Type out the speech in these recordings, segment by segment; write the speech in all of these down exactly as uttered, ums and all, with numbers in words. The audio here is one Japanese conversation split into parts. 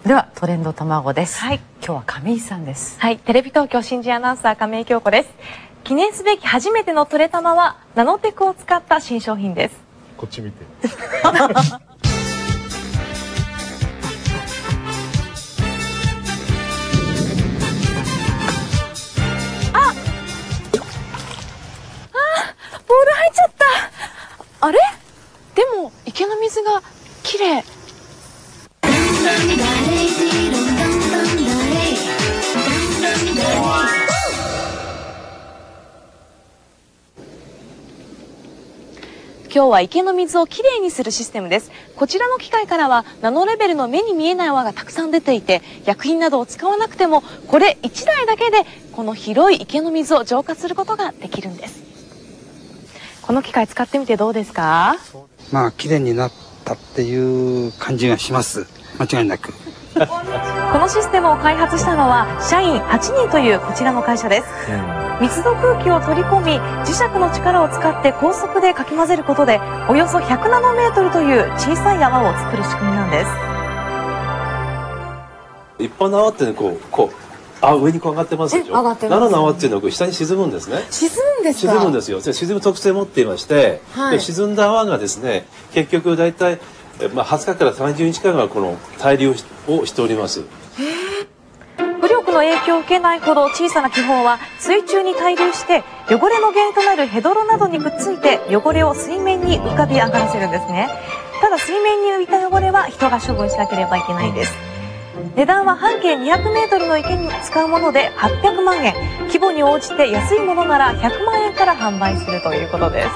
ではトレンドたまごです。 はい。 今日は亀井さんです。 はい。テレビ東京新人アナウンサー亀井京子です。記念すべき初めてのトレたまはナノテクを使った新商品です。 こっち見て。 ボール入っちゃった。あれ？でも池の水がきれい。今日は池の水をきれいにするシステムです。こちらの機械からはナノレベルの目に見えない泡がたくさん出ていて、薬品などを使わなくてもこれいちだいだけでこの広い池の水を浄化することができるんです。この機械使ってみてどうですか？ まあ綺麗になったっていう感じがします。間違いなく。 このシステムを開発したのは社員はちにんというこちらの会社です。密度空気を取り込み、磁石の力を使って高速でかき混ぜることでおよそひゃくナノメートルという小さい泡を作る仕組みなんです。 一般の泡ってね、こうこうあ上にこう上がってますでしょ。 上がってます。 ナノの泡っていうのはこう下に沈むんですね。 沈むんですか？ 沈むんですよ。で沈む特性を持っていまして、 はい、 で沈んだ泡がですね、結局だいたいまあはつかからさんじゅうにちかんはこの対流をしております。 浮力の影響を受けないほど小さな気泡は水中に対流して汚れの原因となるヘドロなどにくっついて汚れを水面に浮かび上がらせるんですね。ただ水面に浮いた汚れは人が処分しなければいけないんです。値段は半径にひゃくメートルの池に使うものではっぴゃくまんえん、規模に応じて安いものならひゃくまんえんから販売するということです。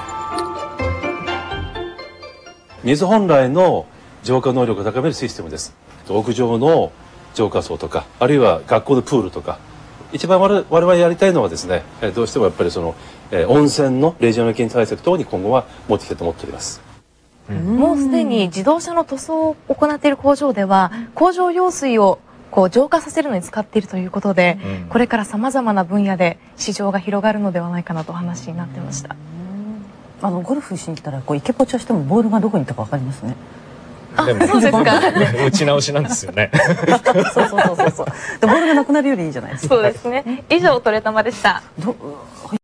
水本来の浄化能力を高めるシステムです。屋上の浄化槽とか、あるいは学校のプールとか、一番我々やりたいのはですね、どうしてもやっぱりその、えー、温泉のレジオネラ菌対策等に今後は持ってきたいと思っております。 もうすでに自動車の塗装を行っている工場では工場用水をこう浄化させるのに使っているということで、うん、これからさまざまな分野で市場が広がるのではないかなとお話になってました。 あのゴルフしに行ったらこう池ポチャしてもボールがどこに行ったか分かりますね。 あ、そうですか。 打ち直しなんですよね。 そうそうそうそうそう。でボールがなくなるよりいいじゃないですか。 そうですね。以上トレたまでした。 どはい。